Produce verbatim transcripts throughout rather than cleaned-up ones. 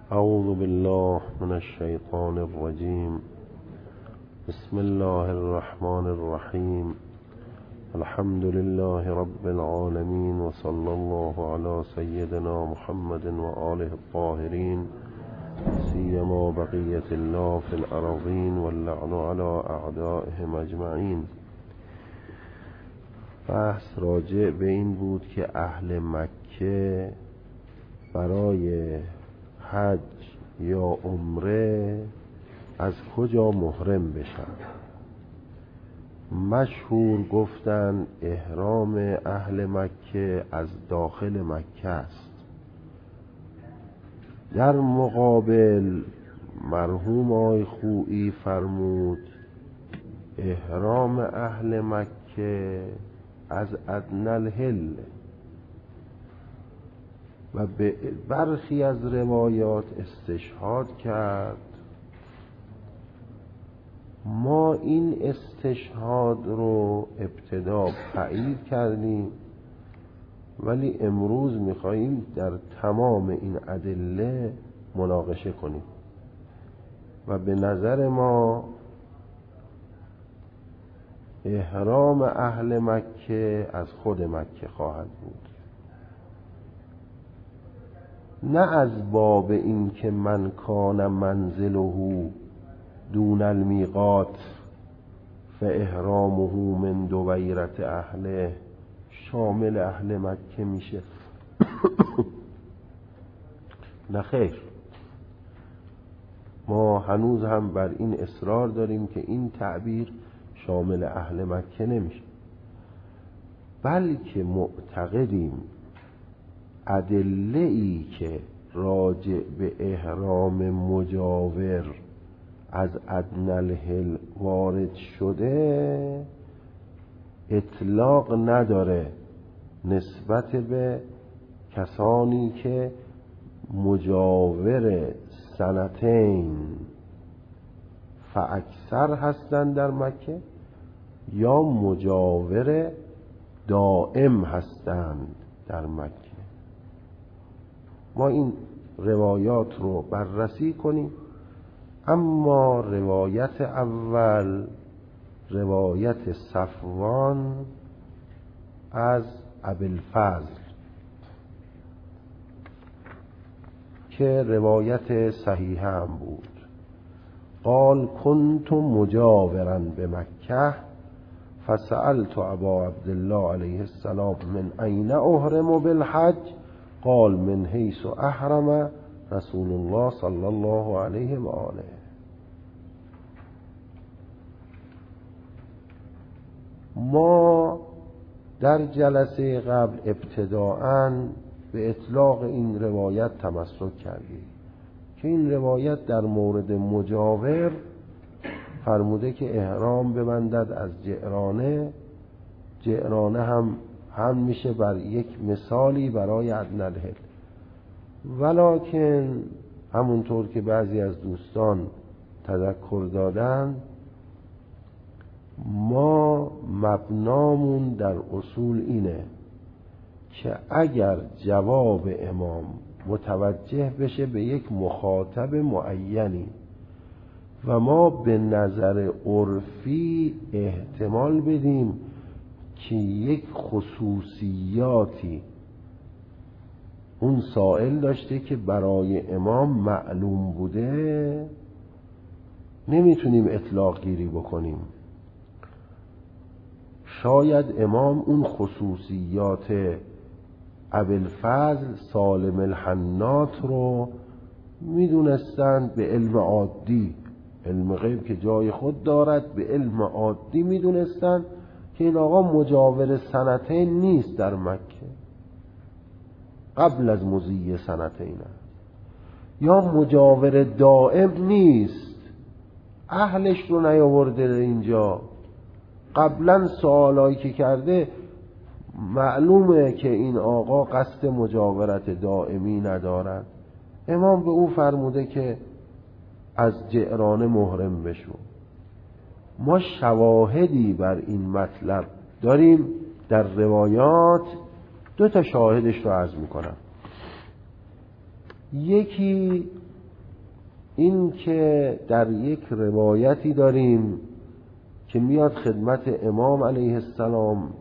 اعوذ بالله من الشیطان الرجیم. بسم الله الرحمن الرحیم. الحمد لله رب العالمین و صلی الله علی سیدنا محمد و آله الطاهرین سیما بقیة الله فی الارضین واللعن علی اعدائهم اجمعین. بحث راجع به این بود که اهل مکه برای حج یا عمره از کجا محرم بشن. مشهور گفتن احرام اهل مکه از داخل مکه است. در مقابل مرحوم آقای خویی فرمود احرام اهل مکه از ادنی الحل و به برخی از روایات استشهاد کرد. ما این استشهاد رو ابتدا تایید کردیم، ولی امروز میخواییم در تمام این ادله مناقشه کنیم و به نظر ما احرام اهل مکه از خود مکه خواهد بود، نه از باب این که من کان منزله دون المیقات فاحرامه من دویرت اهله شامل اهل مکه میشه. نه خیر، ما هنوز هم بر این اصرار داریم که این تعبیر شامل اهل مکه نمیشه، بلکه معتقدیم ادله‌ای که راجع به احرام مجاور از ادنی الحل وارد شده اطلاق نداره نسبت به کسانی که مجاور سنتین فاکثر هستند در مکه یا مجاور دائم هستند در مکه. ما این روایات رو بررسی کنیم. اما روایت اول روایت صفوان از ابوالفضل که روایت صحیح هم بود. قال كنت مجاورا بمکه فسألت ابا عبدالله علیه السلام من اين احرم بالحج قال من حیث احرم رسول الله صلی الله علیه و آله. ما در جلسه قبل ابتداءً به اطلاق این روایت تمسک کردیم که این روایت در مورد مجاور فرموده که احرام ببندد از جعرانه. جعرانه هم هم میشه بر یک مثالی برای ادنی الحل، ولکن همونطور که بعضی از دوستان تذکر دادن ما مبنامون در اصول اینه که اگر جواب امام متوجه بشه به یک مخاطب معینی و ما به نظر عرفی احتمال بدیم که یک خصوصیاتی اون سائل داشته که برای امام معلوم بوده، نمیتونیم اطلاق گیری بکنیم. شاید امام اون خصوصیات ابوالفضل سالم الحنات رو میدونستند به علم عادی، علم غیب که جای خود دارد، به علم عادی میدونستند که این آقا مجاور سنتین نیست در مکه، قبل از مضی سنتین است، یا مجاور دائم نیست، اهلش رو نیاورده اینجا، قبلا سوالایی که کرده معلومه که این آقا قصد مجاورت دائمی ندارد. امام به او فرموده که از جعرانه محرم بشو. ما شواهدی بر این مطلب داریم در روایات. دو تا شاهدش رو عرض میکنم. یکی این که در یک روایتی داریم که میاد خدمت امام علیه السلام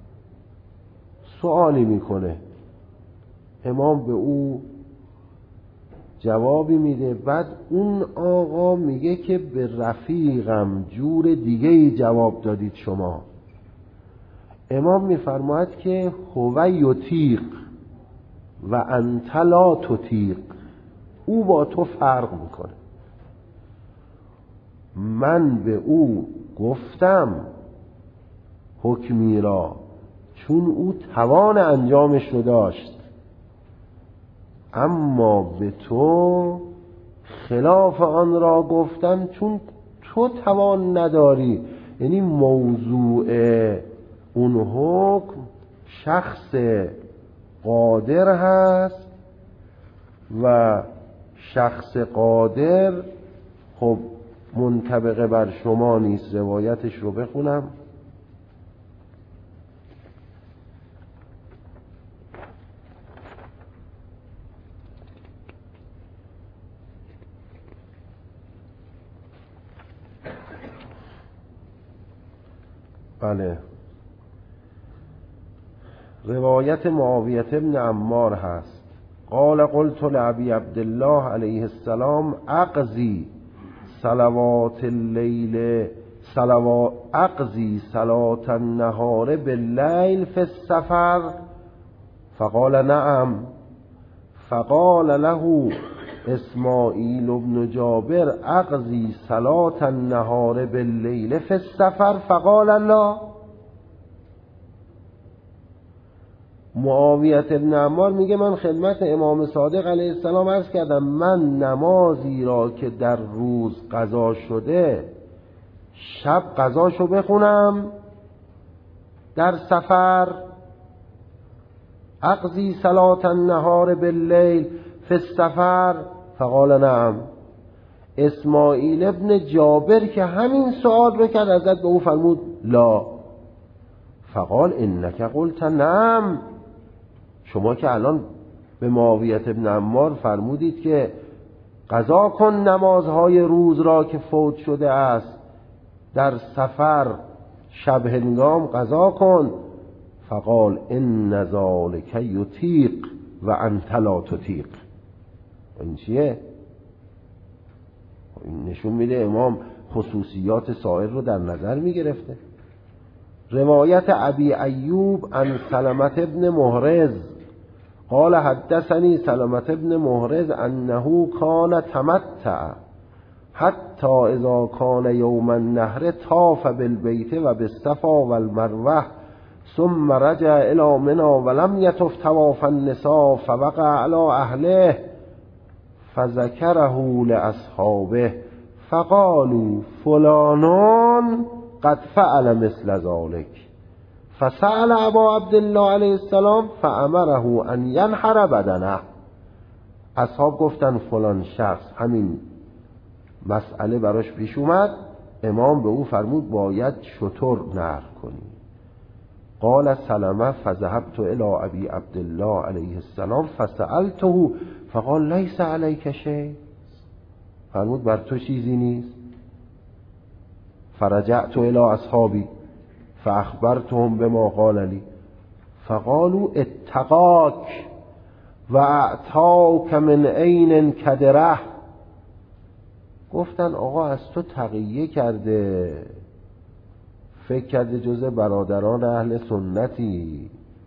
سوالی میکنه، امام به او جوابی میده، بعد اون آقا میگه که به رفیقم جور دیگه ای جواب دادید شما. امام میفرماید که هو یطیق و انت لا تطیق، او با تو فرق میکنه. من به او گفتم حکمی را چون او توان انجامش رو داشت، اما به تو خلاف آن را گفتم چون تو توان نداری. یعنی موضوع اون حکم شخص قادر هست و شخص قادر خب منطبق بر شما نیست. روایتش رو بخونم. بله، روایت معاویه بن عمار هست. قال قلت لعبی عبدالله علیه السلام اقضی صلوات اللیل صلوات اقضی صلات النهار باللیل فی السفر فقال نعم. فقال له اسماعیل بن جابر اقضی صلات النهار باللیل فی السفر فقال لا. معاویه بن عمار میگه من خدمت امام صادق علیه السلام عرض کردم من نمازی را که در روز قضا شده شب قضاشو بخونم در سفر. اقضی صلات النهار باللیل فی السفر فقال نعم. اسماعیل ابن جابر که همین سؤال رو کرد ازت به او فرمود لا. فقال انک قلت نعم، شما که الان به معاویه بن عمار فرمودید که قضا کن نمازهای روز را که فوت شده است، در سفر شب هنگام قضا کن. فقال ان ذلک یطیق و انت لا تطیق. این چیه؟ این نشون میده امام خصوصیات سائر رو در نظر میگرفته. روایت ابی ایوب عن سلمة ابن محرز قال حدثني سلمة ابن محرز انه كان تمتع حتی اذا كان يوم النحر طاف بالبيت و بالصفا والمروه ثم رجع الى منى ولم يطف طواف النساء فوقع على اهله فذكره لاصحابه فقالوا فلان قد فعل مثل ذلك فسأل ابا عبدالله علیه السلام فامره ان ینحر بدنه. اصحاب گفتن فلان شخص همین مسئله براش پیش اومد، امام به او فرمود باید شتر نحر کنی. قال سلمة فذهبت الى ابي عبدالله علیه السلام فسألته فقال لیس علیک شیء، فرمود بر تو چیزی نیست. فرجعت الى اصحابی فاخبرتهم بما قال لي فقالوا اتقاك و اعطاك من عین کدره. گفتن آقا از تو تقیه کرده، فکر کرده جز برادران اهل سنتی.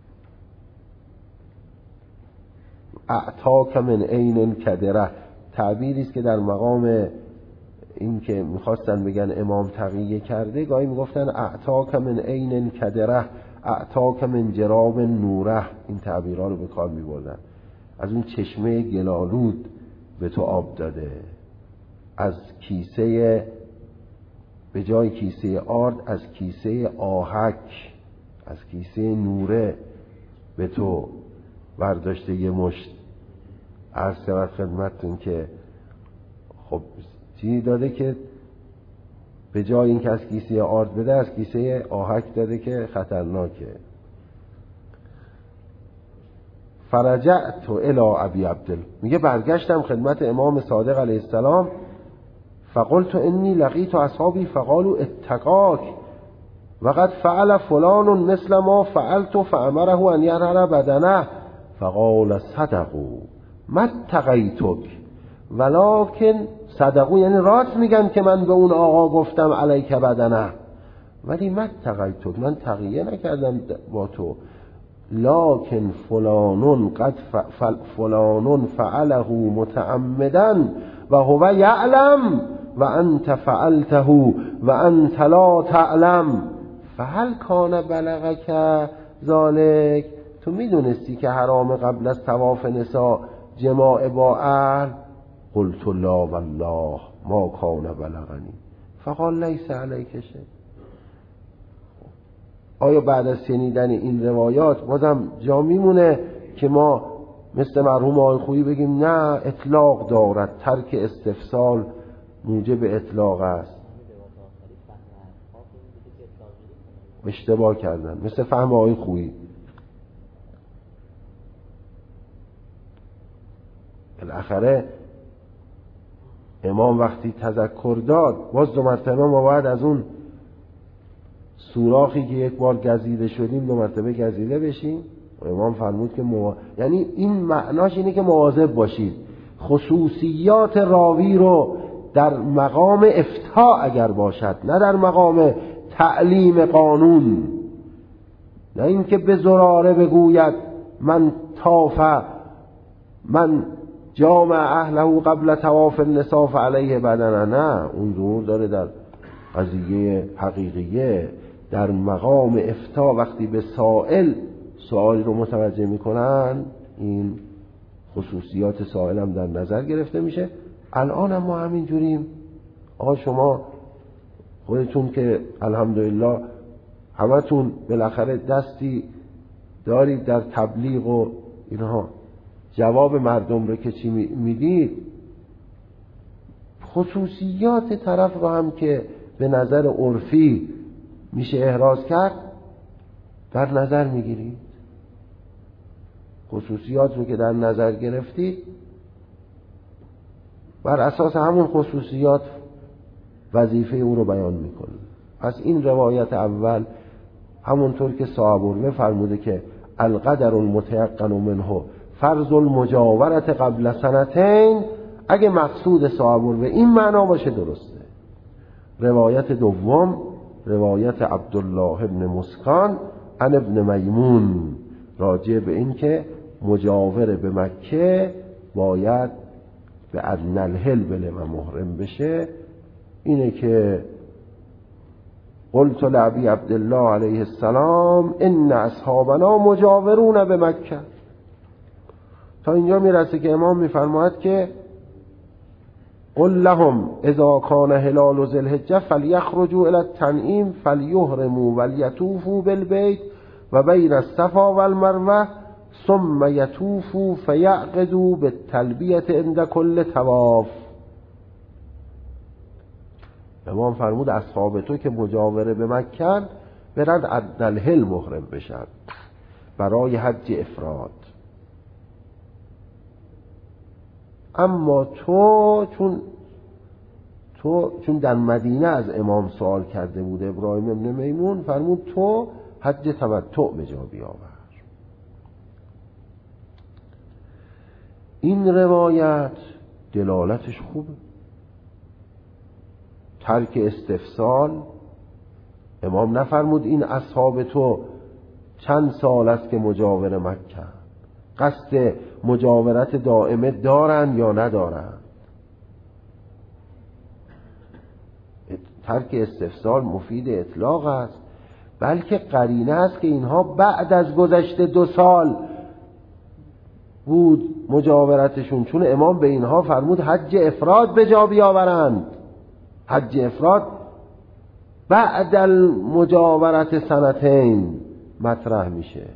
اعطاک من عین کدره تعبیری است که در مقام این که میخواستن بگن امام تقیه کرده، گاهی میگفتن اعطاک من عین کدره اعطاک من جراب نوره. این تعبیرها رو به کار میبردن. از اون چشمه گلالود به تو آب داده، از کیسه به جای کیسه آرد از کیسه آهک، از کیسه نوره به تو برداشته یه مشت. عرض شود خدمتتون که خب چی داده که به جای این که از کیسه آرد بده از کیسه آهک داده که خطرناکه. فرجعت الى ابی عبدالله، میگه برگشتم خدمت امام صادق علیه السلام، فقلت انی لقیت اصحابی فقالوا اتقاک وقد فعل فلان مثل ما فعلت فامره ان یرهر بدنه فقال صدقوا ما اتقیتک ولکن صدقوا، یعنی راست میگن که من به اون آقا گفتم علیک بدنه، ولی ما اتقیتک، من تقیه نکردم با تو، لکن فلان قد فلان فعله متعمدا و هو یعلم و انت فعلته و انت لا تعلم فهل کان بلغک ذالک، تو میدونستی که حرام قبل از طواف نساء جماع با اهل؟ قلت لا والله ما کان بلغنی فقال لیس علیک شیء. آیا بعد از شنیدن این روایات بازم جا میمونه که ما مثل مرحوم آقای خویی بگیم نه اطلاق دارد، ترک استفسال موجب اطلاق است؟ اشتباه کردن، مثل فهم آقای خویی. بالاخره امام وقتی تذکر داد، باز دو مرتبه ما باید از اون سوراخی که یک بار گزیده شدیم دو مرتبه گزیده بشیم. و امام فرمود که موا... یعنی این معناش اینه که مواظب باشید خصوصیات راوی رو در مقام افتاء اگر باشد، نه در مقام تعلیم قانون، نه اینکه به زراره بگوید من طاف من جامع اهله قبل طواف النساء علیه بدنه، نه اون ظهور داره در قضیه حقیقیه. در مقام افتاء وقتی به سائل سوالی رو متوجه میکنن این خصوصیات سائل هم در نظر گرفته میشه. الان هم ما همین جوریم. آقا شما خودتون که الحمدلله همتون بالاخره دستی دارید در تبلیغ و اینها، جواب مردم رو که چی میدید، خصوصیات طرف رو هم که به نظر عرفی میشه احراز کرد در نظر میگیرید. خصوصیات رو که در نظر گرفتید بر اساس همون خصوصیات وظیفه او رو بیان میکنید. پس این روایت اول همونطور که صاحب الروه فرموده که القدر المتيقن منه فرض المجاورت قبل سنتین، اگه مقصود صاحب الروه این معنا باشه درسته. روایت دوم روایت عبدالله ابن مسکان عن ابن میمون راجع به این که مجاور به مکه باید به ادنی الحل بله و محرم بشه، اینه که قلت لعبی عبدالله علیه السلام ان اصحابنا مجاورون به مکه. تا اینجا میرسه که امام میفرماید که قل لهم اذا كان هلال ذی الحجه فليخرجوا الى التنعیم فليحرموا وليطوفوا بالبيت و بین الصفا والمروه ثم يطوفوا فيعقدوا بالتلبیه عند كل طواف. امام فرمود اصحاب تو که مجاوره به مکه برند ادنی الحل محرم بشن برای حج افراد. اما تو چون تو چون در مدینه از امام سوال کرده بود ابراهیم ابن میمون، فرمود تو حج تمتع به جا بیاور. این روایت دلالتش خوبه. ترک استفسال، امام نفرمود این اصحاب تو چند سال است که مجاور مکه، قصد مجاورت دائمه دارن یا ندارن. ترک استفسال مفید اطلاق است، بلکه قرینه است که اینها بعد از گذشته دو سال بود مجاورتشون، چون امام به اینها فرمود حج افراد به جا بیاورند. حج افراد بعد المجاورت سنتین مطرح میشه.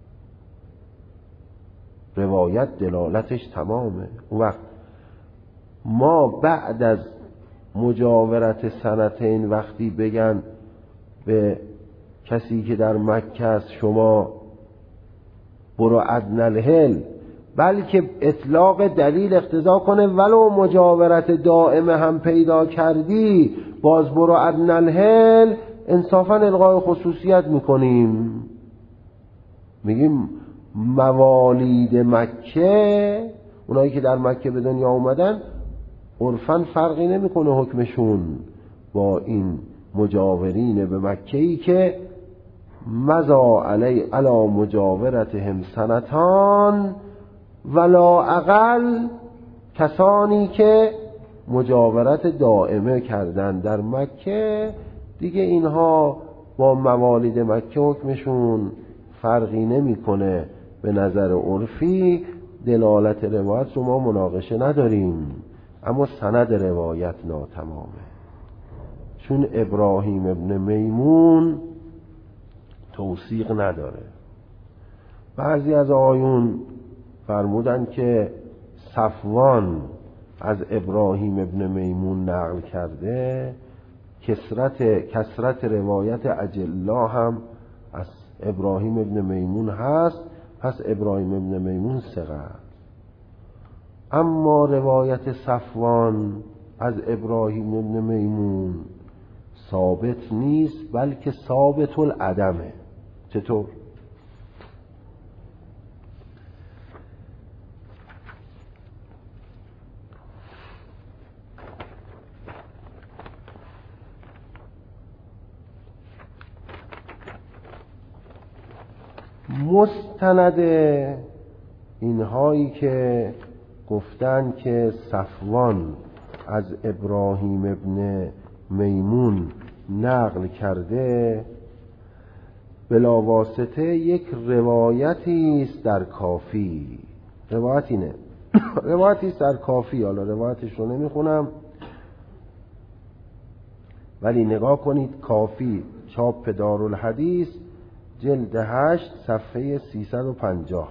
روایت دلالتش تمامه. اون وقت ما بعد از مجاورت سنتین وقتی بگن به کسی که در مکه است شما برو ادنی الحل، بلکه اطلاق دلیل اقتضا کنه ولو مجاورت دائمه هم پیدا کردی باز برو ادنی الحل، انصافا الغای خصوصیت میکنیم. میگیم موالید مکه، اونایی که در مکه به دنیا اومدن، عرفاً فرقی نمیکنه حکمشون با این مجاورین به مکه‌ای که مزا علی علی مجاورتهم سنتان ولا اقل، کسانی که مجاورت دائمه کردن در مکه دیگه اینها با موالید مکه حکمشون فرقی نمیکنه. به نظر عرفی دلالت روایت رو ما مناقشه نداریم، اما سند روایت ناتمامه، چون ابراهیم ابن میمون توثیق نداره. بعضی از آیون فرمودن که صفوان از ابراهیم ابن میمون نقل کرده، کثرت کثرت روایت اجلا هم از ابراهیم ابن میمون هست، پس ابراهیم ابن میمون ثقه. اما روایت صفوان از ابراهیم ابن میمون ثابت نیست، بلکه ثابت العدمه. چطور؟ مستند اینهایی که گفتن که صفوان از ابراهیم ابن میمون نقل کرده بلا واسطه یک روایتی است در کافی. روایت اینه روایتی است در کافی، حالا روایتش رو نمیخونم، ولی نگاه کنید کافی چاپ دارالحدیث جلد هشت صفحه سیصد و پنجاه.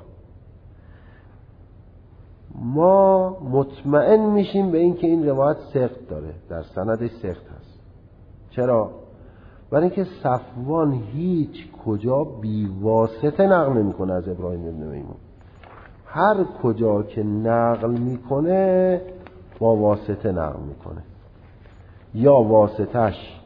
ما مطمئن میشیم به این که این روایت سقط داره، در سندش سقط هست. چرا؟ برای اینکه صفوان هیچ کجا بی واسطه نقل نمیکنه از ابراهیم ابن میمون. هر کجا که نقل میکنه با واسطه نقل میکنه، یا واسطش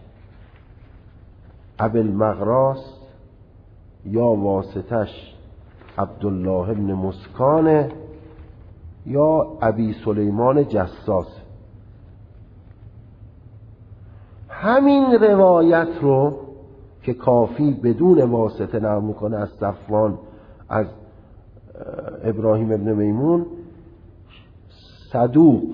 ابوالمغراس، یا واسطش عبدالله ابن مسکانه، یا ابی سلیمان جساس. همین روایت رو که کافی بدون واسطه نقل میکنه از صفوان از ابراهیم ابن میمون، صدوق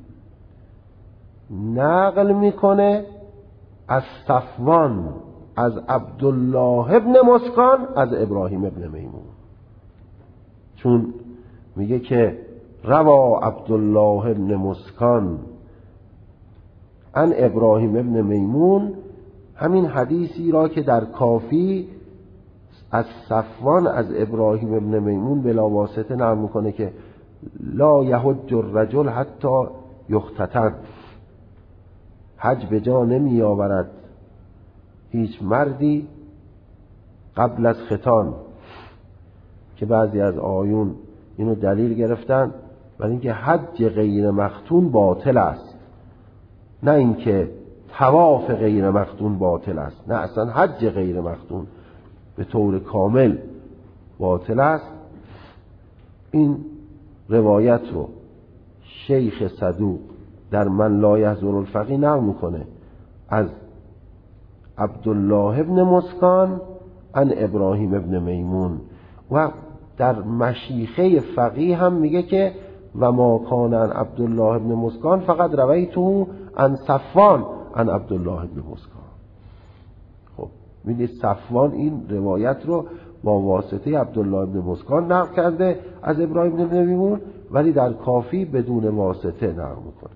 نقل میکنه از صفوان از عبدالله ابن مسکان از ابراهیم ابن میمون، چون میگه که روا عبدالله ابن مسکان عن ابراهیم ابن میمون، همین حدیثی را که در کافی از صفوان از ابراهیم ابن میمون بلا واسطه نقل میکنه که لا یحج الرجل حتی یختتن، حج به جا نمی آورد هیچ مردی قبل از ختان، که بعضی از آیون اینو دلیل گرفتن برای اینکه حج غیر مختون باطل است، نه اینکه طواف غیر مختون باطل است، نه اصلا حج غیر مختون به طور کامل باطل است. این روایت رو شیخ صدوق در من لا یحضر الفقیه نقل میکنه از عبدالله ابن مسکان عن ابراهیم ابن میمون، و در مشیخه فقیه هم میگه که و ما کان عن عبدالله ابن مسکان فقط رویته عن صفوان عن عبدالله ابن مسکان. خب میدید صفوان این روایت رو با واسطه عبدالله ابن مسکان نقل کرده از ابراهیم ابن میمون، ولی در کافی بدون واسطه نقل میکنه.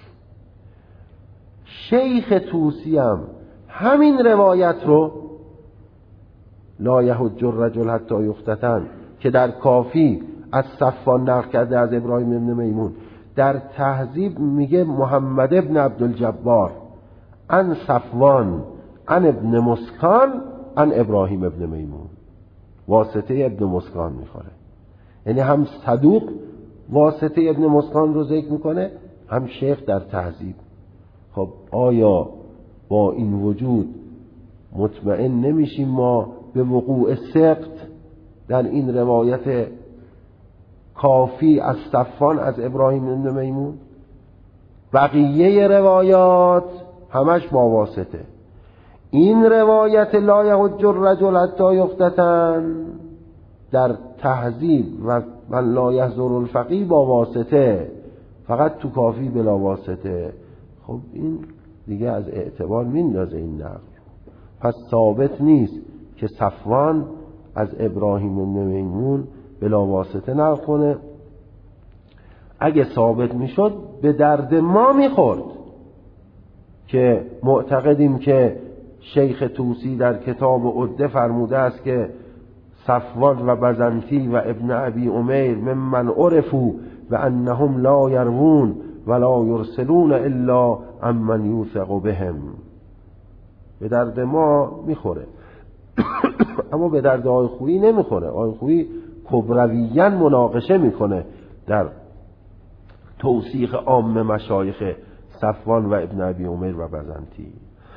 شیخ طوسی هم همین روایت رو لا یحج الرجل حتی یختتن که در کافی از صفوان نقل کرده از ابراهیم ابن میمون، در تهذیب میگه محمد ابن عبدالجبار عن صفوان عن ابن مسکان عن ابراهیم ابن میمون. واسطه ابن مسکان میخوره. یعنی هم صدوق واسطه ابن مسکان رو ذکر میکنه، هم شیخ در تهذیب. خب آیا با این وجود مطمئن نمیشیم ما به وقوع سقط در این روایت کافی از صفوان از ابراهیم بن میمون؟ بقیه روایات همش با واسطه. این روایت لا یحج الرجل حتی یفتتن در تهذیب و من لا یحضر الفقیه با واسطه، فقط تو کافی بلا واسطه. خب این دیگه از اعتبار میندازه این نقل. پس ثابت نیست که صفوان از ابراهیم بن میمون بلا واسطه نقل کنه. اگه ثابت میشد به درد ما میخورد که معتقدیم که شیخ طوسی در کتاب عده فرموده است که صفوان و بزنتی و ابن ابی امیر ممن عرفوا و انهم لا یروون ولا یرسلون الا عمن یوثق بهم. به درد ما میخوره اما به درد آقای خویی نمیخوره. آقای خویی کبرویاً مناقشه میکنه در توثیق عام مشایخ صفوان و ابن ابی امیر و بزنتی.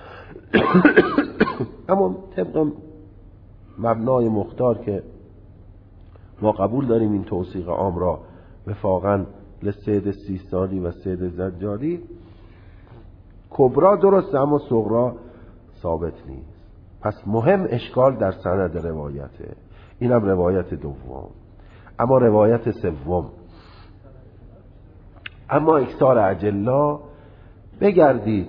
اما طبق مبنای مختار که ما قبول داریم این توثیق عام را وفاقاً لسید سیستانی و سید زجاری، کبرا درسته اما صغرا ثابت نیست. پس مهم اشکال در سند روایته. اینم روایت دوم. اما روایت سوم، اما اکثار اجلا بگردید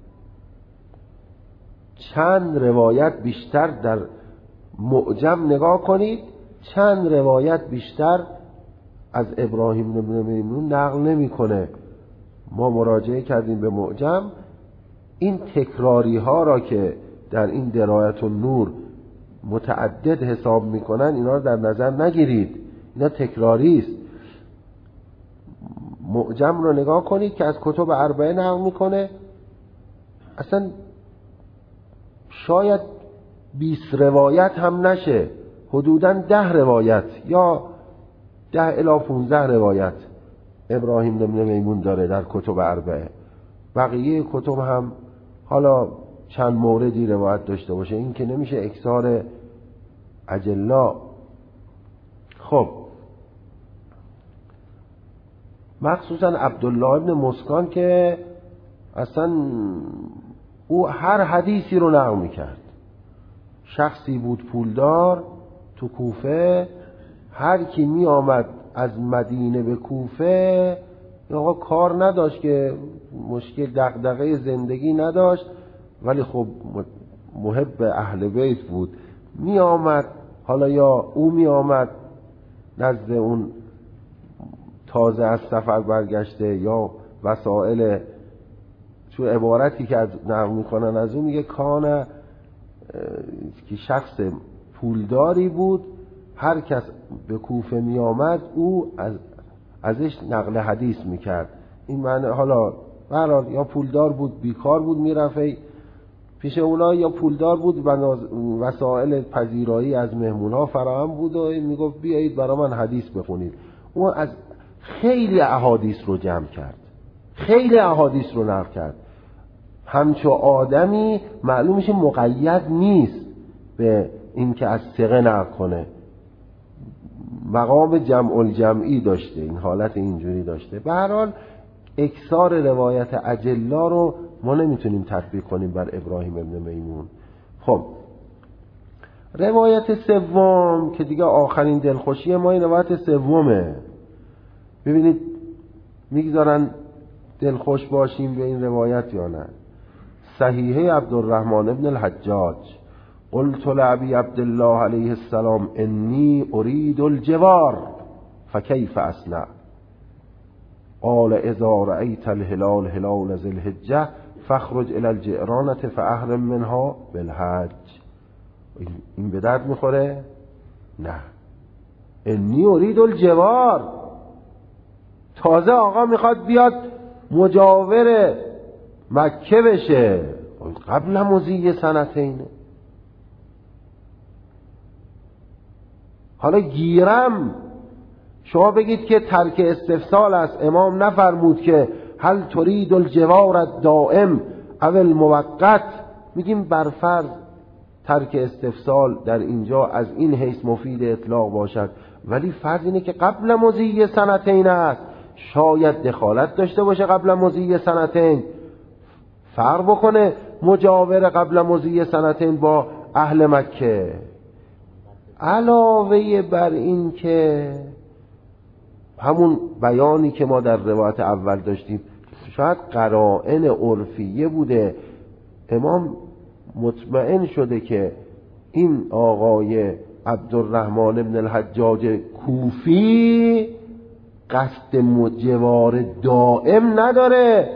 چند روایت بیشتر در معجم نگاه کنید، چند روایت بیشتر از ابراهیم بن میمون نقل نمیکنه. ما مراجعه کردیم به معجم، این تکراری ها را که در این درایت النور متعدد حساب میکنن اینا رو در نظر نگیرید، اینا تکراری است. معجم رو نگاه کنید که از کتب اربعه نقل میکنه، اصلا شاید بیست روایت هم نشه، حدوداً ده روایت یا ده الی پونزده روایت ابراهیم بن میمون داره در کتب اربعه. بقیه کتب هم حالا چند موردی روایت داشته باشه، این که نمیشه اکثار اجلا. خب مخصوصا عبدالله ابن مسکان که اصلا او هر حدیثی رو نقل میکرد. شخصی بود پولدار تو کوفه، هر کی می آمد از مدینه به کوفه آقا کار نداشت که مشکل دغدغه زندگی نداشت، ولی خب محب اهل بیت بود، می آمد حالا یا او می آمد نزد اون تازه از سفر برگشته یا وسائل، چون عبارتی که از نقل میکنن از اون میگه کانه که شخص پولداری بود، هر کس به کوفه می آمد او از ازش نقل حدیث میکرد. این معنی حالا برحال یا پولدار بود بیکار بود میرفت پیش اونا، یا پولدار بود وسائل پذیرایی از مهمونها فراهم بود و میگفت بیایید برای من حدیث بخونید. اون از خیلی احادیث رو جمع کرد، خیلی احادیث رو نقل کرد. همچو آدمی معلوم میشه مقید نیست به این که از ثقه نقل کنه، مقام جمع الجمعی داشته، این حالت اینجوری داشته. به هر حال اکثار روایت اجلا رو ما نمیتونیم تطبیق کنیم بر ابراهیم ابن میمون. خب روایت سوم که دیگه آخرین دلخوشی ما، این روایت سومه. ببینید میگذارن دلخوش باشیم به این روایت یا نه. صحیحه عبدالرحمن ابن الحجاج قلت لعبی عبدالله علیه السلام انی ارید الجوار فکیف اصنع قال اذا رأیت الهلال هلال ذی الحجه فاخرج الى الجعرانه فاحرم منها بالحج. این به درد میخوره؟ نه. انی ارید الجوار، تازه آقا میخواد بیاد مجاور مکه بشه، قبل مضی سنتین. حالا گیرم شما بگید که ترک استفسال است، امام نفرمود که هل ترید الجوار الدائم او الموقت، میگیم برفرض ترک استفسال در اینجا از این حیث مفید اطلاق باشد، ولی فرض اینه که قبل مضی سنتین است، شاید دخالت داشته باشه قبل مضی سنتین، فرق بکنه مجاور قبل مضی سنتین با اهل مکه. علاوه بر این که همون بیانی که ما در روایت اول داشتیم، شاید قرائن عرفیه بوده، امام مطمئن شده که این آقای عبدالرحمن بن الحجاج کوفی قصد جوار دائم نداره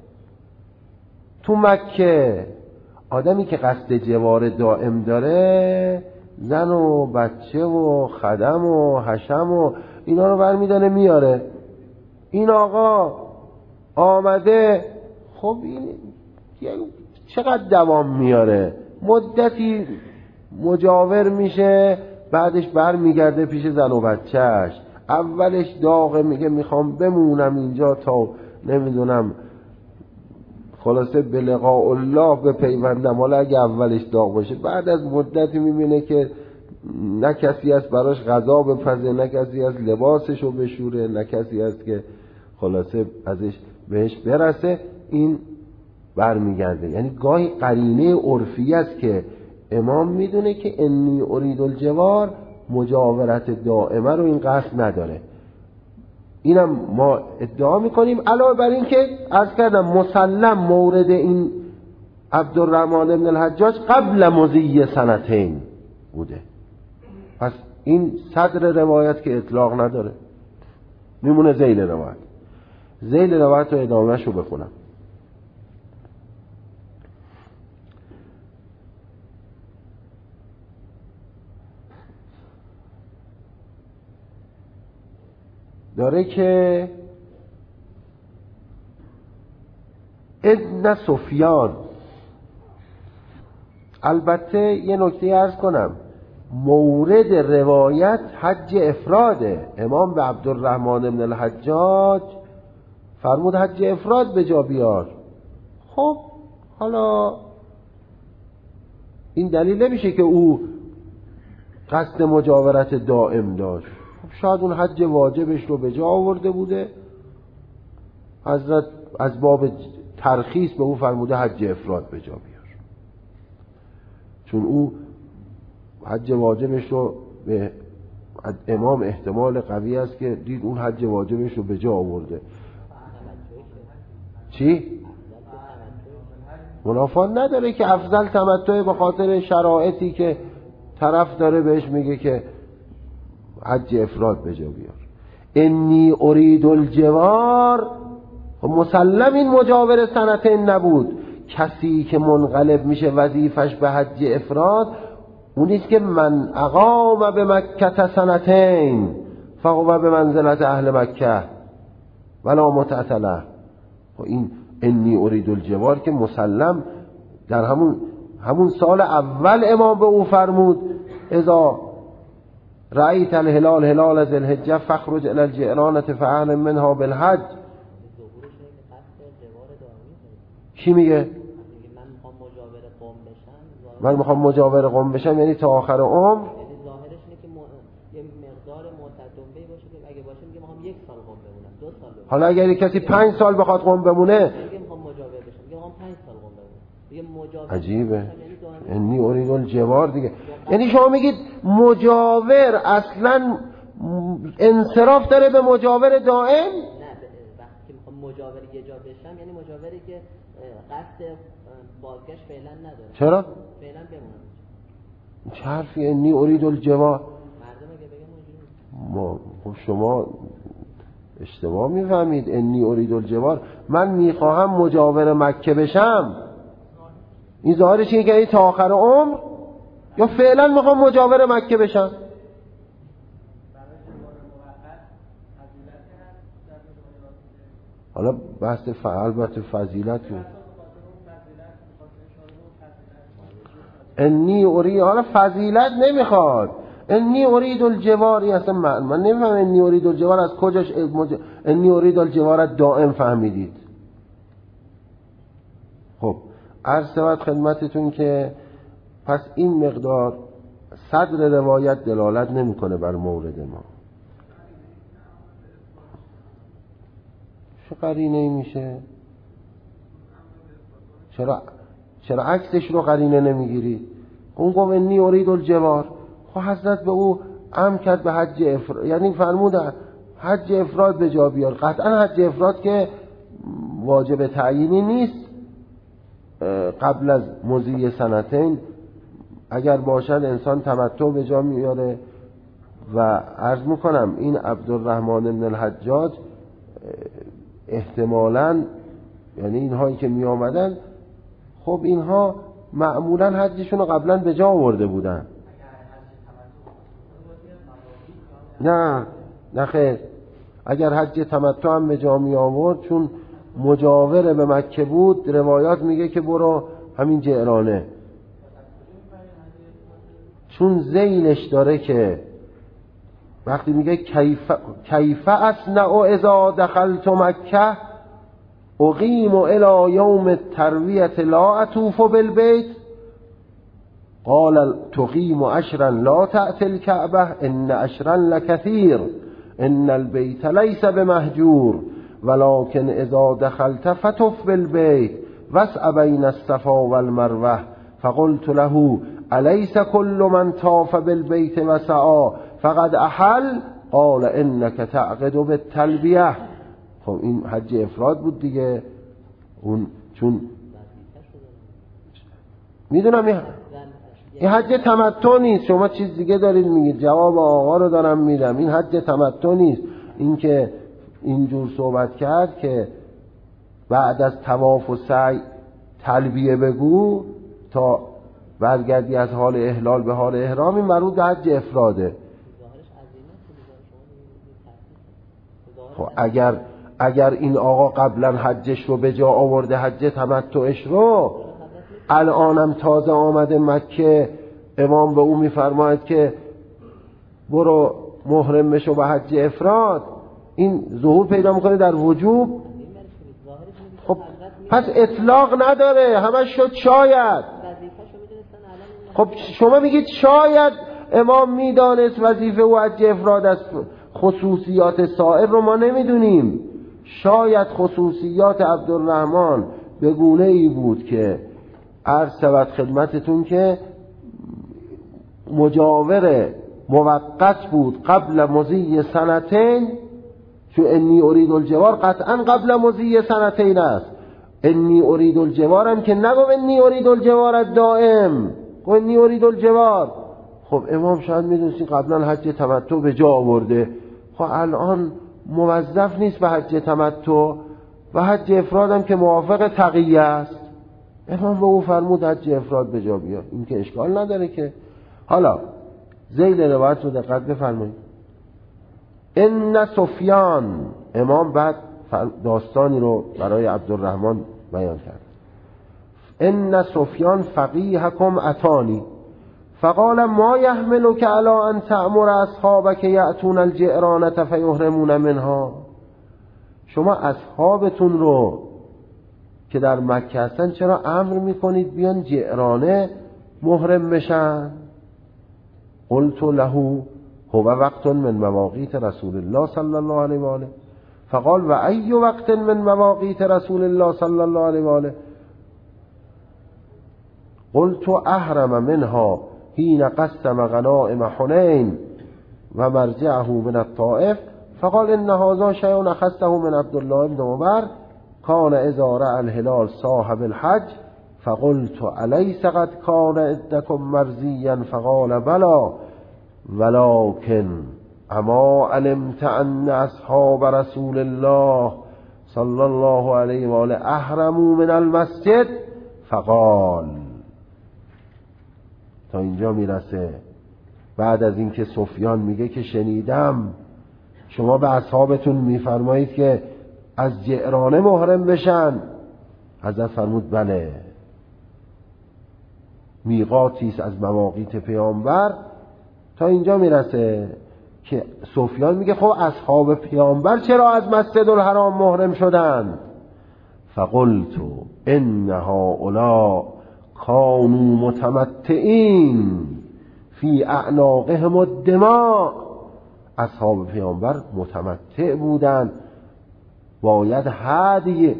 تو مکه. آدمی که قصد جوار دائم داره زن و بچه و خدم و حشم و اینا رو برمیداره میاره. این آقا آمده، خب این چقدر دوام میاره؟ مدتی مجاور میشه، بعدش بر میگرده پیش زن و بچهش. اولش داغه، میگه میخوام بمونم اینجا تا نمیدونم خلاصه به لقاء الله بپیوندم. حالا اگه اولش داغ باشه، بعد از مدتی میبینه که نه کسی هست براش غذا بپزه، نه کسی هست لباسشو بشوره، نه کسی هست که خلاصه ازش بهش برسه، این برمیگرده. یعنی گاهی قرینه عرفی است که امام میدونه که انی ارید الجوار مجاورت دائمه رو این قصد نداره. اینم ما ادعا میکنیم. علاوه بر این که عرض کردم مسلم مورد این عبدالرحمن بن الحجاج قبل مضی سنتین بوده، پس این صدر روایت که اطلاق نداره، میمونه ذیل روایت. ذیل روایت رو ادامهش رو بخونم. داره که ابن سفیان، البته یه نکته عرض کنم، مورد روایت حج افراده. امام به عبدالرحمن بن الحجاج فرمود حج افراد به جا بیار. خب حالا این دلیل نمیشه که او قصد مجاورت دائم داشت. شاید اون حج واجبش رو به جا آورده بوده، حضرت از باب ترخیص به او فرموده حج افراد به جا بیار، چون او حج واجبش رو به امام احتمال قوی است که دید اون حج واجبش رو به جا آورده. چی؟ منافات نداره که افضل تمتع به خاطر شرایطی که طرف داره بهش میگه که حج افراد به جا بیار. انی ارید الجوار، مسلم این مجاور سنتین نبود. کسی که منقلب میشه وظیفش به حج افراد اونیست که من اقام به مکه سنتین فهو به منزلت اهل مکه ولا متعتله. این انی ارید الجوار که مسلم در همون همون سال اول امام به او فرمود اذا رأیت الهلال هلال ذی الحجه فخرج الی الجعرانه فاعلم منها بالحج. کی میگه؟ من میخوام مجاور قوم بشم، یعنی تا آخر عمر. یعنی ظاهرش اینه که م... یه مقدار متداومی باشه که اگه باشه میگه میخوام یک سال قوم بمونم، دو سال بمونم. حالا اگر کسی پنج سال بخواد قوم بمونه میگه میخوام مجاور بشم، میگه میخوام پنج سال قوم بمونم. میگه مجاور عجیبه. انی ارید الجوار دیگه، یعنی شما میگید مجاور اصلا انصراف داره به مجاور دائم؟ نه، وقتی که میخوام مجاور یه جا بشم یعنی مجاوری که قصد بازگشت فعلا نداره. چرا؟ فعلا بمونم. چه حرفی انی ارید الجوار؟ مردم اگه بگن اونجوری ما خب شما اشتباه میفهمید. انی ارید الجوار من میخواهم مجاور مکه بشم، این ظاهرش اینه که تا آخر عمر، یا فعلا میخوام مجاور مکه بشم. حالا بحث البته فضیلت انی ارید، حالا فضیلت نمیخواد، انی ارید الجواری اصلا من, من نمیفهم انی ارید الجوار از کجاش مج... انی ارید الجوار دائم فهمیدید. خب عرض شود خدمتتون که پس این مقدار صدر روایت دلالت نمیکنه بر مورد ما. چه قرینه میشه؟ چرا چرا عکسش رو قرینه نمیگیری؟ اون گفت انی ارید الجوار، خب حضرت به او امر کرد به حج افراد، یعنی فرمود حج افراد به جا بیار. قطعا حج افراد که واجب تعیینی نیست قبل از مضی سنتین، اگر باشد انسان تمتع به جا میاره. و عرض میکنم این عبدالرحمن بن الحجاج احتمالاً، یعنی اینهایی که می آمدن، خب اینها معمولاً حجشون رو قبلاً به جا آورده بودن. نه نه خیر، اگر حج تمتع هم به جا می آورد چون مجاور به مکه بود، روایات میگه که برو همین جعرانه، چون ذیلش داره که وقتی میگه کیف کیف اصنع اذا دخلت مکه اقیم الى یوم الترویة لا اطوف بالبیت قال تقیم عشرا لا تأتی الكعبة ان عشرا لكثير ان البيت ليس بمهجور ولكن اذا دخلت فطف بالبيت واسع بين الصفا والمروة فقلت له أليس كل من طاف بالبيت وسعى فقد احل قال انك تعقد بالتلبیه. خب این حج افراد بود دیگه، اون چون میدونم این این حج تمتع نیست. شما چیز دیگه دارید میگید، جواب آقا رو دارم میدم. این حج تمتع نیست. این که اینجور صحبت کرد که بعد از طواف و سعی تلبیه بگو تا برگردی از حال احلال به حال احرام، این مربوط به حج افراده. خب اگر اگر این آقا قبلا حجش رو به جا آورده، حج تمتعش رو، الانم تازه آمده مکه، امام به او میفرماید که برو محرم بشو به حج افراد، این ظهور پیدا میکنه در وجوب. خب پس اطلاق نداره، همش شد شاید. خب شما میگید شاید امام میدانست وظیفه او حج افراد است، خصوصیات سائر رو ما نمیدونیم. شاید خصوصیات عبدالرحمن به گونه ای بود که عرض شود خدمتتون که مجاور موقت بود قبل مضی سنتین، چون انی ارید الجوار قطعا قبل مضی سنتین است. انی ارید الجوار هم که نگو انی ارید الجوار دائم، گو انی ارید الجوار. خب امام شاید میدونستی قبلا حج تمتع به جا آورده، خب الان موظف نیست به حج تمتع و حج افراد هم که موافق تقیه است. امام به او فرمود حج افراد به جا بیار، این که اشکال نداره که. حالا ذیل روایت رو دقت بفرمایید. ان سفیان، امام بعد داستانی رو برای عبدالرحمن بیان کرد. ان سفیان فقیهکم اتانی فقال ما یحملک علی ان تأمر اصحابک یأتون الجعرانة فیحرمون منها. شما اصحابتون رو که در مکه هستن چرا امر میکنید بیان جعرانه محرم بشن؟ قلت له هو وقت من مواقیت رسول الله صلی الله علیه و آله. فقال و ای وقت من مواقیت رسول الله صلی الله علیه و آله. قلت احرم منها حين قسم غنائم حنین و مرجعه من الطائف. فقال ان هذا شيء اخذته من عبد الله بن عمر كان اذا رأى الهلال صاحب الحج. فقلت أليس قد كان عندكم مرزيا؟ فقال بلى ولكن اما علمت ان اصحاب رسول الله صلی الله علیه و آله احرموا من المسجد. فقال تا اینجا میرسه. بعد از اینکه سفیان میگه که شنیدم شما به اصحابتون میفرمایید که از جعرانه محرم بشن، حضرت فرمود بله، میقاتیست از مواقیت پیامبر تا اینجا میرسه که سفیان میگه خب اصحاب پیامبر چرا از مسجد الحرام محرم شدند؟ فقلت ان هؤلاء کانوا متمتعین فی اعناقهم الدماء. اصحاب پیامبر متمتع بودند، باید هدی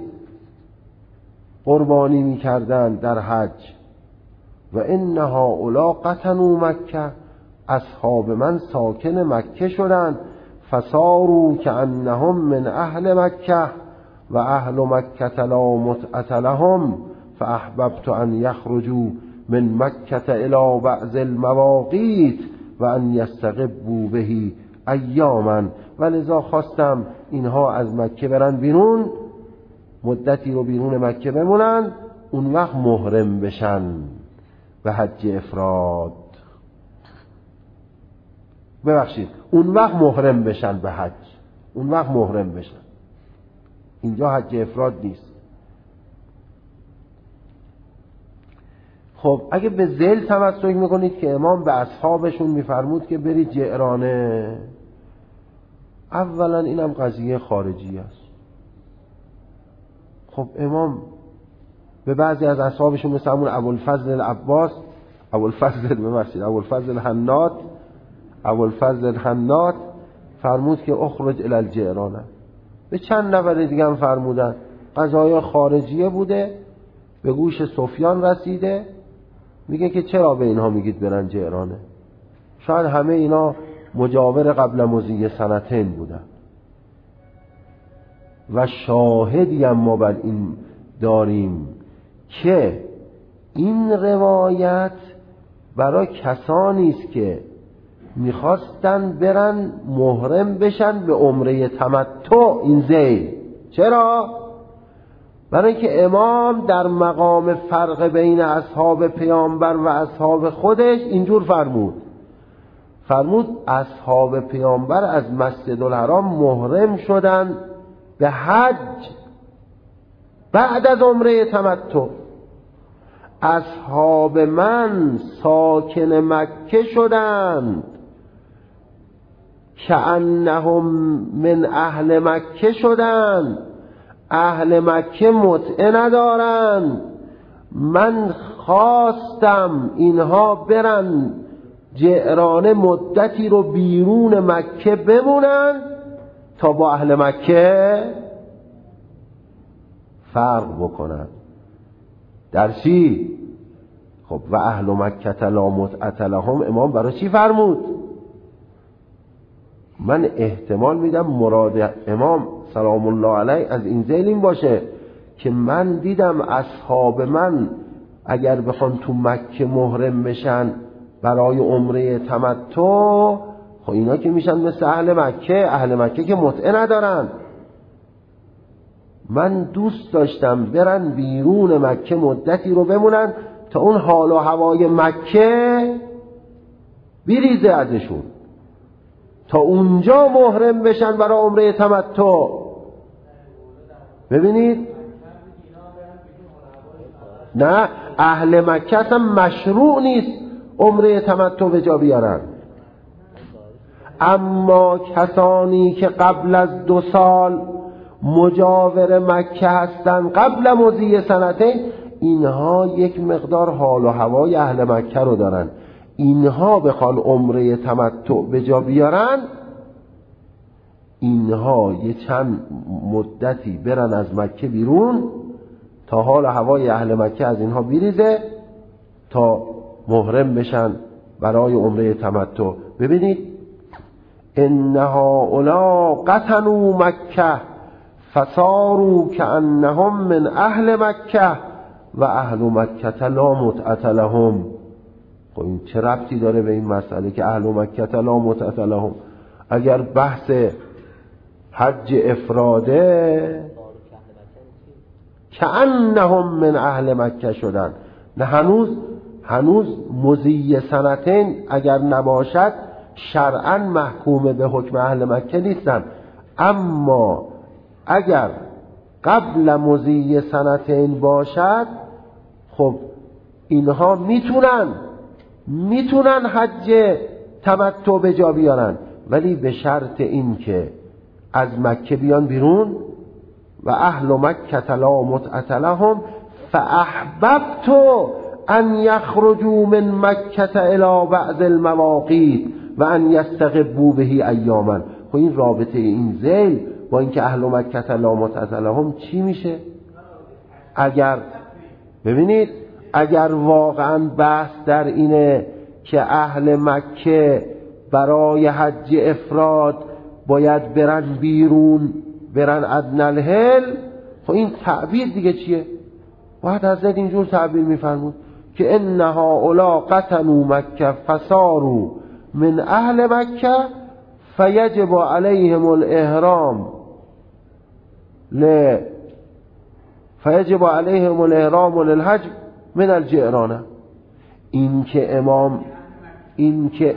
قربانی میکردند در حج. و ان هؤلاء قطنوا مکه، اصحاب من ساکن مکه شدند. فصاروا کانهم من اهل مکه و اهل مکه لا متعة لهم فاحببت ان یخرجوا من مکه الى بعض المواقیت و ان یستغبوا به ایاما. ولذا خواستم اینها از مکه برن بیرون، مدتی رو بیرون مکه بمونن، اون وقت محرم بشن به حج افراد. ببخشید اون وقت محرم بشن به حج، اون وقت محرم بشن. اینجا حج افراد نیست. خب اگه به ذیل تمسک میکنید که امام به اصحابشون میفرمود که برید جعرانه، اولا اینم قضیه خارجی است. خب امام به بعضی از اصحابشون مثل همون ابوالفضل العباس ابوالفضل ببخشید ابوالفضل الحناط ابوالفضل الحناط فرمود که اخرج الی الجعرانه. به چند نفر دیگه هم فرمودن. قضایا خارجیه بوده، به گوش سفیان رسیده، میگه که چرا به اینها میگید برن جعرانه؟ شاید همه اینا مجاور قبل مضی سنتین بودن. و شاهدی هم ما بر این داریم که این روایت برای کسانی است که میخواستن برن محرم بشن به عمره تمتع. این ذیل چرا؟ برای اینکه امام در مقام فرق بین اصحاب پیامبر و اصحاب خودش اینجور فرمود فرمود اصحاب پیامبر از مسجد الحرام محرم شدن به حج بعد از عمره تمتع. اصحاب من ساکن مکه شدند کأنهم من اهل مکه شدند. اهل مکه متعه ندارند. من خواستم اینها برن جعرانه مدتی رو بیرون مکه بمونن تا با اهل مکه فرق بکنن. در چی؟ خب و اهل مکه لا متعة لهم، امام برای چی فرمود؟ من احتمال میدم مراد امام سلام الله علیه از این ذیل این باشه که من دیدم اصحاب من اگر بخوان تو مکه محرم بشن برای عمره تمتع، خب اینا که میشن مثل اهل مکه. اهل مکه که متعه ندارن. من دوست داشتم برن بیرون مکه مدتی رو بمونن تا اون حال و هوای مکه بریزه ازشون، تا اونجا محرم بشن برای عمره تمتع. ببینید نه، اهل مکه اصلا مشروع نیست عمره تمتع به جا بیارن. اما کسانی که قبل از دو سال مجاور مکه هستن قبل مضی سنتین، اینها یک مقدار حال و هوای اهل مکه رو دارن. اینها بخوان عمره تمتع به جا بیارن، اینها یه چند مدتی برن از مکه بیرون تا حال و هوای اهل مکه از اینها بریزه تا محرم بشن برای عمره تمتع. ببینید ان هؤلاء قطنوا مکه فصاروا کأنهم من اهل مکه و اهل مکه لا متعة لهم. خب این چه ربطی داره به این مسئله که اهل مکه لا متعة لهم؟ اگر بحث حج افراده کأنهم من اهل مکه شدن، نه هنوز هنوز مضی سنتین اگر نباشد شرعاً محکوم به حکم اهل مکه نیستن. اما اگر قبل مضی سنتین باشد، خب اینها میتونن میتونن حج تمتع به جا بیارن، ولی به شرط این که از مکه بیان بیرون. و اهل مکه لا متعة لهم فاحببت ان یخرجوا من مکه الی بعض المواقیت و ان یستغبوا به ایاما. خب این رابطه این ذیل با اینکه اهل مکه لا متعة لهم چی میشه؟ اگر ببینید اگر واقعا بحث در اینه که اهل مکه برای حج افراد باید برن بیرون، برن ادنی الحل، خب این تعبیر دیگه چیه؟ واحد حضرت اینجور تعبیر میفرمود که انها اولا قطنوا مکه فصاروا من اهل مکه فیجب علیهم الاحرام ل فیجب علیهم الاحرام للحج من الجعرانه. این که امام این که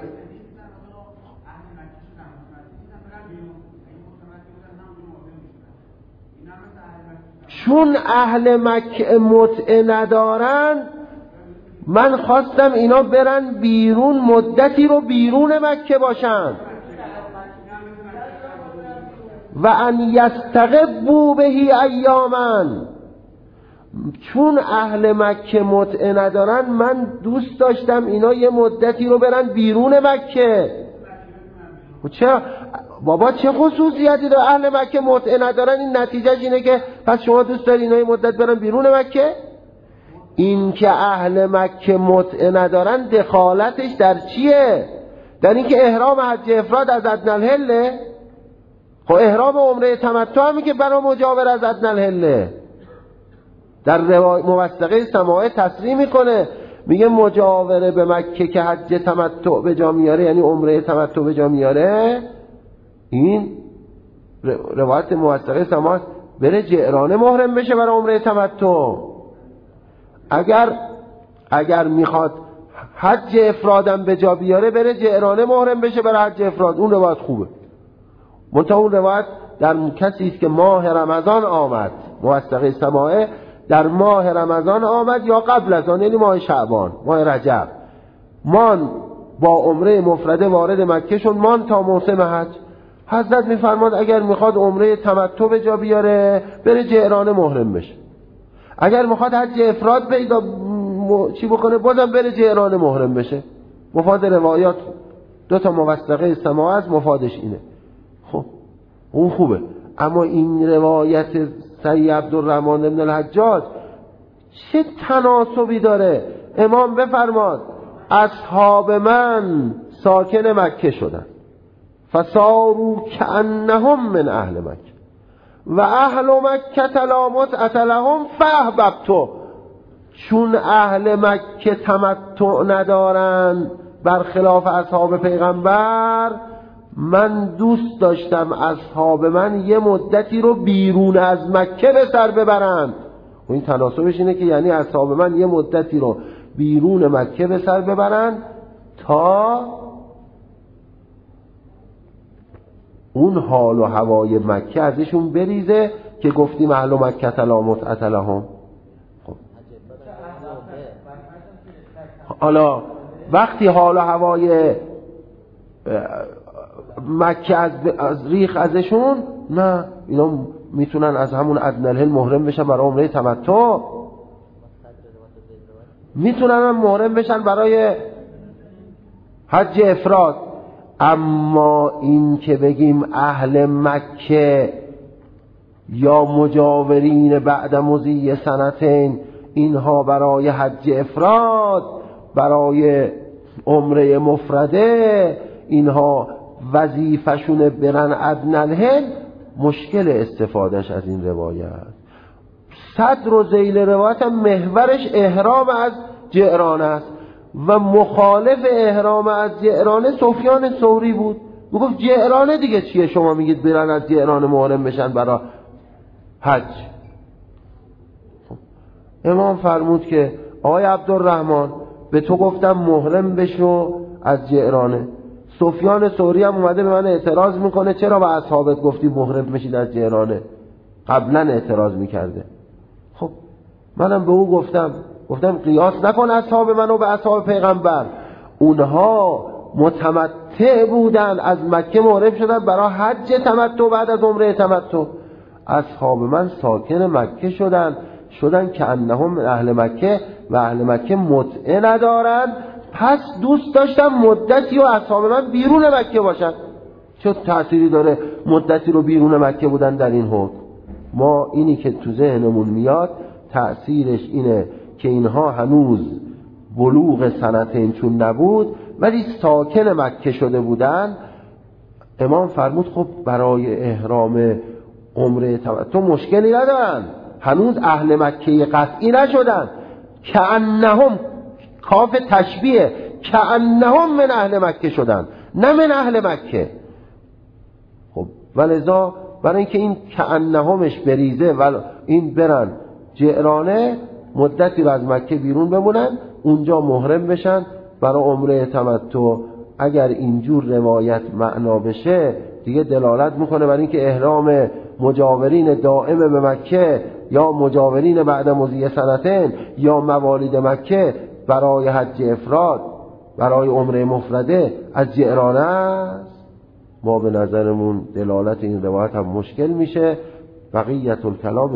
چون اهل مکه متعه ندارن، من خواستم اینا برن بیرون، مدتی رو بیرون مکه باشن و ان یستغبوا به ایاما. چون اهل مکه متعه ندارن، من دوست داشتم اینا یه مدتی رو برن بیرون مکه. چرا؟ بابا چه خصوصیتی داره؟ اهل مکه متعه ندارن، این نتیجهش اینه که پس شما دوست داری اینا یه مدت برن بیرون مکه؟ این که اهل مکه متعه ندارن دخالتش در چیه؟ در این که احرام حج افراد از ادنی الحل. خب احرام عمره تمتع همی که برای مجاور از ادنی الحل. در موثقه سماعه تصریح میکنه، میگه مجاوره به مکه که حج تمتع به جا میاره، یعنی عمره تمتع به جا میاره، این روایت موثقه سماعه، بره جعرانه محرم بشه برای عمره تمتع. اگر اگر میخواد حج افرادم به جا بیاره، بره جعرانه محرم بشه برای حج افراد. اون روایت خوبه. منتها اون روایت در کسی است که ماه رمضان آمد، موثقه سماعه، در ماه رمضان آمد یا قبل از آن، یعنی ماه شعبان، ماه رجب، مان با عمره مفرده وارد مکه شد، مان تا موسم حج. حضرت میفرماد اگر میخواد عمره تمتع به جا بیاره، بره جعرانه محرم بشه. اگر میخواد حج افراد پیدا م... چی بکنه، بازم بره جعرانه محرم بشه. مفاد روایات دو تا موثقه سماعه است، مفادش اینه. خب اون خوبه. اما این روایت سید عبدالرحمن بن الحجاج چه تناسبی داره؟ امام بفرماد اصحاب من ساکن مکه شدن، فصاروا کأنهم من اهل مکه و اهل مکه لا متعة لهم فاحببت. چون اهل مکه تمتع ندارن برخلاف اصحاب پیغمبر، من دوست داشتم اصحاب من یه مدتی رو بیرون از مکه به سر ببرند. و این تناسبش اینه که یعنی اصحاب من یه مدتی رو بیرون مکه به سر ببرند تا اون حال و هوای مکه ازشون بریزه که گفتیم اهل مکه لا متعة لهم. خب حالا وقتی حال و هوای مکه از, از ریخ ازشون، نه، اینا میتونن از همون ادنی الحل محرم بشن برای عمره تمتع، میتونن هم محرم بشن برای حج افراد. اما این که بگیم اهل مکه یا مجاورین بعد مضی سنتین، اینها برای حج افراد، برای عمره مفرده، اینها وظیفشون برن ادنی الحل، مشکل استفادهش از این روایت. صدر و ذیل روایت هم محورش احرام از جعرانه است و مخالف احرام از جعرانه سفیان ثوری بود. میگفت جعرانه دیگه چیه شما میگید برن از جعرانه محرم بشن برای حج؟ امام فرمود که آقای عبدالرحمن به تو گفتم محرم بشو از جعرانه. سفیان ثوری هم اومده به من اعتراض میکنه چرا به اصحابت گفتی محرم بشید از جعرانه؟ قبلا اعتراض میکرده. خب منم به او گفتم گفتم قیاس نکن اصحاب منو به اصحاب پیغمبر. اونها متمتع بودن از مکه محرم شدن برای حج تمتع بعد از عمره تمتع. اصحاب من ساکن مکه شدن شدن که انهم من اهل مکه و اهل مکه متعه ندارن، پس دوست داشتم مدتی و اصحاب من بیرون مکه باشن. چه تأثیری داره مدتی رو بیرون مکه بودن در این حکم؟ ما اینی که تو ذهنمون میاد تأثیرش اینه که اینها هنوز بلوغ سنتین چون نبود ولی ساکن مکه شده بودن. امام فرمود خب برای احرام عمره تمتع مشکلی ندارن، هنوز اهل مکه قطعی نشدن. کأنهم، کاف تشبیه، کأنهم من اهل مکه شدن نه من اهل مکه. خب ولذا برای اینکه این کأنهمش بریزه و این برن جعرانه مدتی از مکه بیرون بمونن اونجا محرم بشن برای عمره تمتع. اگر اینجور روایت معنا بشه دیگه دلالت میکنه برای اینکه احرام مجاورین دائم به مکه یا مجاورین بعد مضی سنتین یا موالید مکه برای حج افراد برای عمره مفرده از جعرانه است. ما به نظرمون دلالت این روایت هم مشکل میشه. بقیت الکلام